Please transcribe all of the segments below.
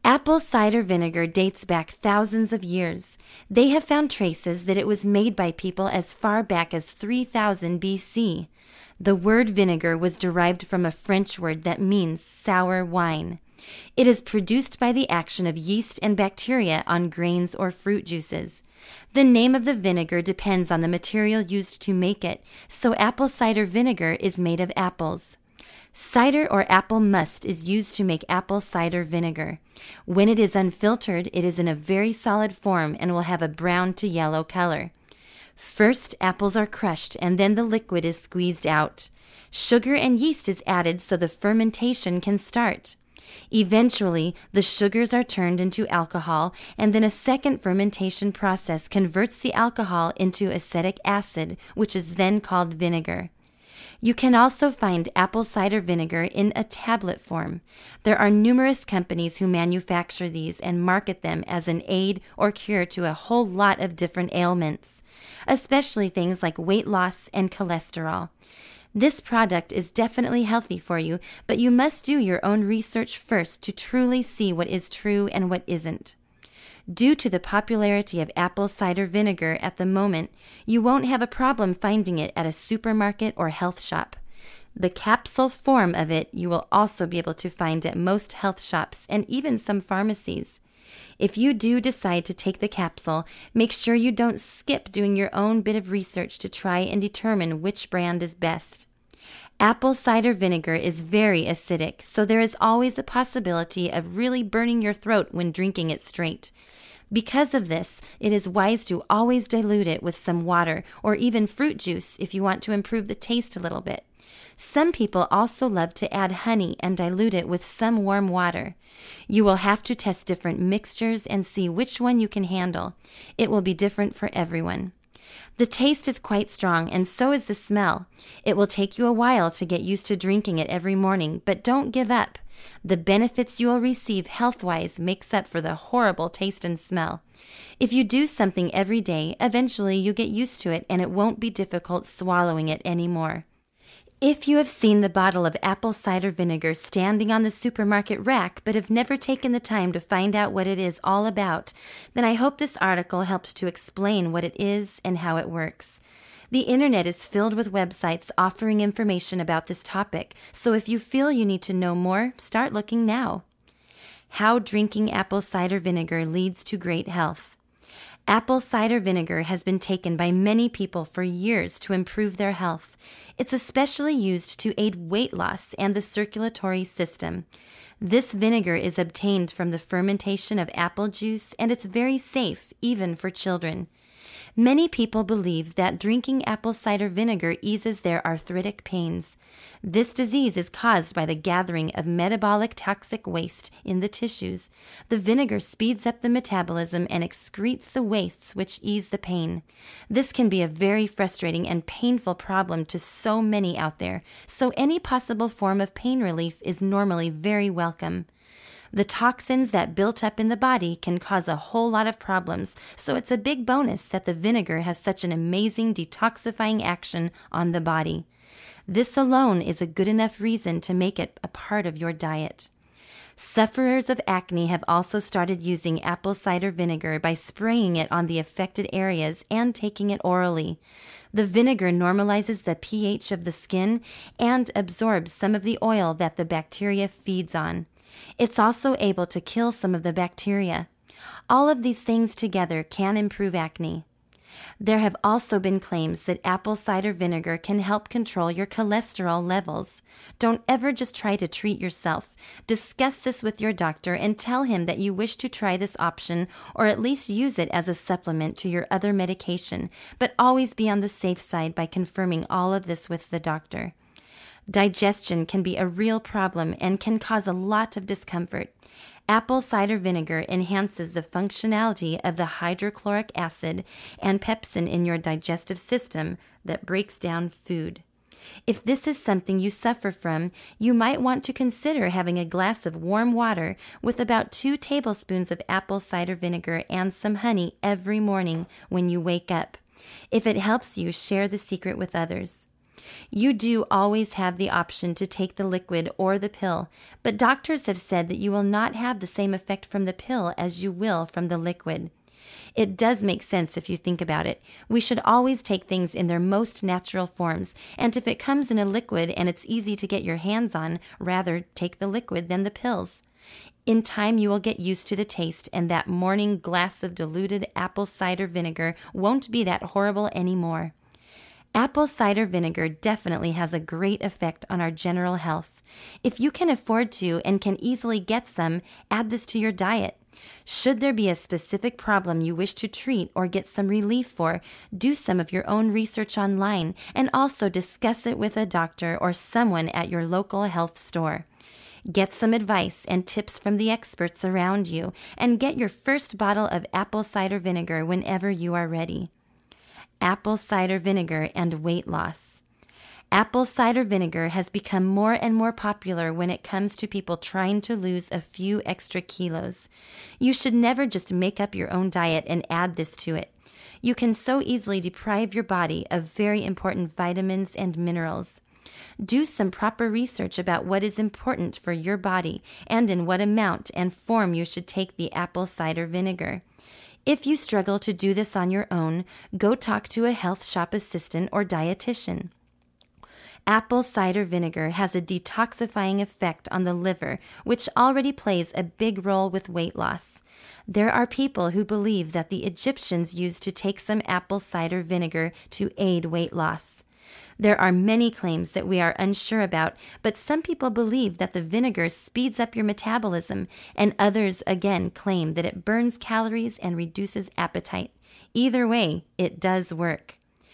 Apple cider vinegar dates back thousands of years. They have found traces that it was made by people as far back as 3000 BC. The word vinegar was derived from a French word that means sour wine. It is produced by the action of yeast and bacteria on grains or fruit juices. The name of the vinegar depends on the material used to make it, so apple cider vinegar is made of apples. Cider or apple must is used to make apple cider vinegar. When it is unfiltered, it is in a very solid form and will have a brown to yellow color. First, apples are crushed and then the liquid is squeezed out. Sugar and yeast is added so the fermentation can start. Eventually, the sugars are turned into alcohol, and then a second fermentation process converts the alcohol into acetic acid, which is then called vinegar. You can also find apple cider vinegar in a tablet form. There are numerous companies who manufacture these and market them as an aid or cure to a whole lot of different ailments, especially things like weight loss and cholesterol. This product is definitely healthy for you, but you must do your own research first to truly see what is true and what isn't. Due to the popularity of apple cider vinegar at the moment, you won't have a problem finding it at a supermarket or health shop. The capsule form of it you will also be able to find at most health shops and even some pharmacies. If you do decide to take the capsule, make sure you don't skip doing your own bit of research to try and determine which brand is best. Apple cider vinegar is very acidic, so there is always a possibility of really burning your throat when drinking it straight. Because of this, it is wise to always dilute it with some water or even fruit juice if you want to improve the taste a little bit. Some people also love to add honey and dilute it with some warm water. You will have to test different mixtures and see which one you can handle. It will be different for everyone. The taste is quite strong, and so is the smell. It will take you a while to get used to drinking it every morning, but don't give up. The benefits you will receive health-wise makes up for the horrible taste and smell. If you do something every day, eventually you get used to it, and it won't be difficult swallowing it anymore. If you have seen the bottle of apple cider vinegar standing on the supermarket rack but have never taken the time to find out what it is all about, then I hope this article helped to explain what it is and how it works. The internet is filled with websites offering information about this topic, so if you feel you need to know more, start looking now. How drinking apple cider vinegar leads to great health. Apple cider vinegar has been taken by many people for years to improve their health. It's especially used to aid weight loss and the circulatory system. This vinegar is obtained from the fermentation of apple juice, and it's very safe, even for children. Many people believe that drinking apple cider vinegar eases their arthritic pains. This disease is caused by the gathering of metabolic toxic waste in the tissues. The vinegar speeds up the metabolism and excretes the wastes which ease the pain. This can be a very frustrating and painful problem to so many out there, so any possible form of pain relief is normally very welcome. The toxins that built up in the body can cause a whole lot of problems, so it's a big bonus that the vinegar has such an amazing detoxifying action on the body. This alone is a good enough reason to make it a part of your diet. Sufferers of acne have also started using apple cider vinegar by spraying it on the affected areas and taking it orally. The vinegar normalizes the pH of the skin and absorbs some of the oil that the bacteria feeds on. It's also able to kill some of the bacteria. All of these things together can improve acne. There have also been claims that apple cider vinegar can help control your cholesterol levels. Don't ever just try to treat yourself. Discuss this with your doctor and tell him that you wish to try this option or at least use it as a supplement to your other medication, but always be on the safe side by confirming all of this with the doctor. Digestion can be a real problem and can cause a lot of discomfort. Apple cider vinegar enhances the functionality of the hydrochloric acid and pepsin in your digestive system that breaks down food. If this is something you suffer from, you might want to consider having a glass of warm water with about 2 tablespoons of apple cider vinegar and some honey every morning when you wake up. If it helps you, share the secret with others. You do always have the option to take the liquid or the pill, but doctors have said that you will not have the same effect from the pill as you will from the liquid. It does make sense if you think about it. We should always take things in their most natural forms, and if it comes in a liquid and it's easy to get your hands on, rather take the liquid than the pills. In time, you will get used to the taste, and that morning glass of diluted apple cider vinegar won't be that horrible anymore. Apple cider vinegar definitely has a great effect on our general health. If you can afford to and can easily get some, add this to your diet. Should there be a specific problem you wish to treat or get some relief for, do some of your own research online and also discuss it with a doctor or someone at your local health store. Get some advice and tips from the experts around you, and get your first bottle of apple cider vinegar whenever you are ready. Apple cider vinegar and weight loss. Apple cider vinegar has become more and more popular when it comes to people trying to lose a few extra kilos. You should never just make up your own diet and add this to it. You can so easily deprive your body of very important vitamins and minerals. Do some proper research about what is important for your body and in what amount and form you should take the apple cider vinegar. If you struggle to do this on your own, go talk to a health shop assistant or dietitian. Apple cider vinegar has a detoxifying effect on the liver, which already plays a big role with weight loss. There are people who believe that the Egyptians used to take some apple cider vinegar to aid weight loss. There are many claims that we are unsure about, but some people believe that the vinegar speeds up your metabolism, and others again claim that it burns calories and reduces appetite. Either way, it does work.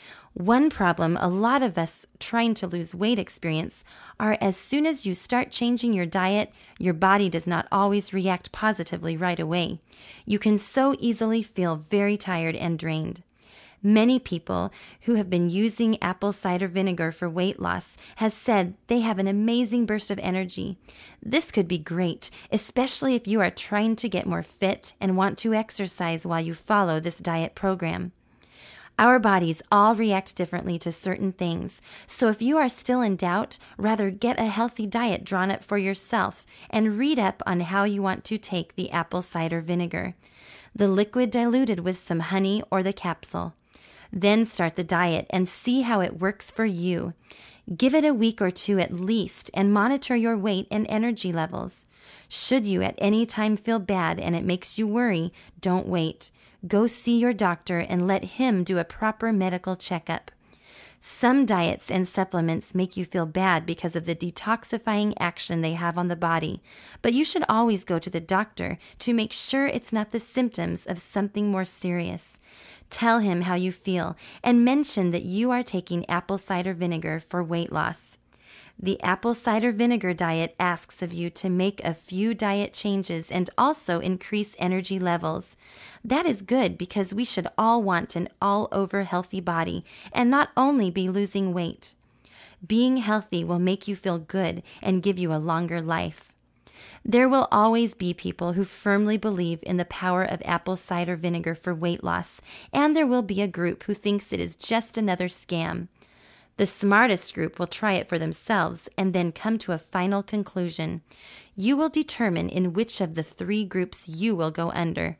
One problem a lot of us trying to lose weight experience are as soon as you start changing your diet, your body does not always react positively right away. You can so easily feel very tired and drained. Many people who have been using apple cider vinegar for weight loss has said they have an amazing burst of energy. This could be great, especially if you are trying to get more fit and want to exercise while you follow this diet program. Our bodies all react differently to certain things, so if you are still in doubt, rather get a healthy diet drawn up for yourself and read up on how you want to take the apple cider vinegar, the liquid diluted with some honey or the capsule. Then start the diet and see how it works for you. Give it a week or two at least and monitor your weight and energy levels. Should you at any time feel bad and it makes you worry, don't wait. Go see your doctor and let him do a proper medical checkup. Some diets and supplements make you feel bad because of the detoxifying action they have on the body, but you should always go to the doctor to make sure it's not the symptoms of something more serious. Tell him how you feel and mention that you are taking apple cider vinegar for weight loss. The apple cider vinegar diet asks of you to make a few diet changes and also increase energy levels. That is good because we should all want an all-over healthy body and not only be losing weight. Being healthy will make you feel good and give you a longer life. There will always be people who firmly believe in the power of apple cider vinegar for weight loss, and there will be a group who thinks it is just another scam. The smartest group will try it for themselves and then come to a final conclusion. You will determine in which of the three groups you will go under.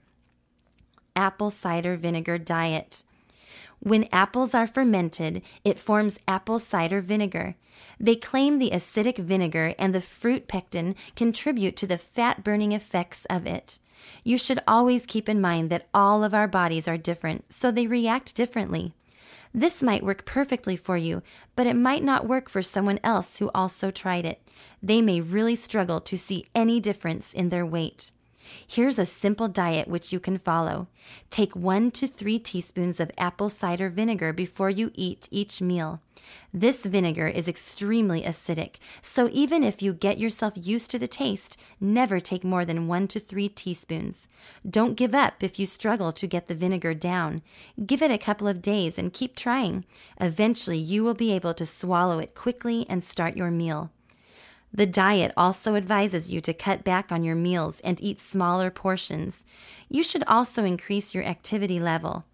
Apple cider vinegar diet. When apples are fermented, it forms apple cider vinegar. They claim the acidic vinegar and the fruit pectin contribute to the fat-burning effects of it. You should always keep in mind that all of our bodies are different, so they react differently. This might work perfectly for you, but it might not work for someone else who also tried it. They may really struggle to see any difference in their weight. Here's a simple diet which you can follow. Take 1 to 3 teaspoons of apple cider vinegar before you eat each meal. This vinegar is extremely acidic, so even if you get yourself used to the taste, never take more than 1 to 3 teaspoons. Don't give up if you struggle to get the vinegar down. Give it a couple of days and keep trying. Eventually, you will be able to swallow it quickly and start your meal. The diet also advises you to cut back on your meals and eat smaller portions. You should also increase your activity level.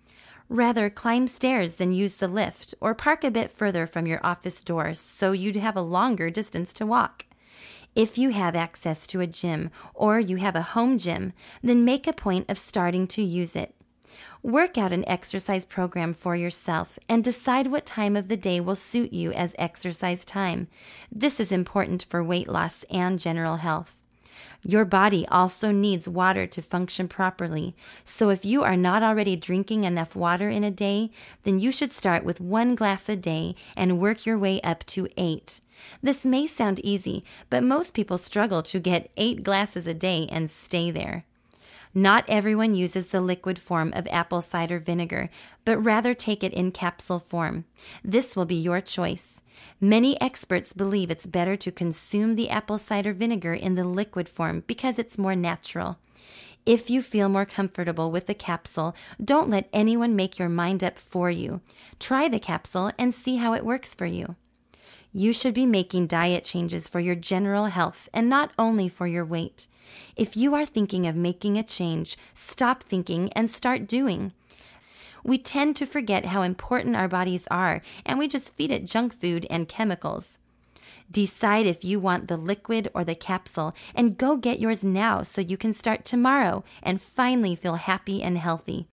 Rather, climb stairs than use the lift, or park a bit further from your office door so you'd have a longer distance to walk. If you have access to a gym or you have a home gym, then make a point of starting to use it. Work out an exercise program for yourself and decide what time of the day will suit you as exercise time. This is important for weight loss and general health. Your body also needs water to function properly, so if you are not already drinking enough water in a day, then you should start with 1 glass a day and work your way up to 8. This may sound easy, but most people struggle to get 8 glasses a day and stay there. Not everyone uses the liquid form of apple cider vinegar, but rather take it in capsule form. This will be your choice. Many experts believe it's better to consume the apple cider vinegar in the liquid form because it's more natural. If you feel more comfortable with the capsule, don't let anyone make your mind up for you. Try the capsule and see how it works for you. You should be making diet changes for your general health and not only for your weight. If you are thinking of making a change, stop thinking and start doing. We tend to forget how important our bodies are, and we just feed it junk food and chemicals. Decide if you want the liquid or the capsule and go get yours now so you can start tomorrow and finally feel happy and healthy.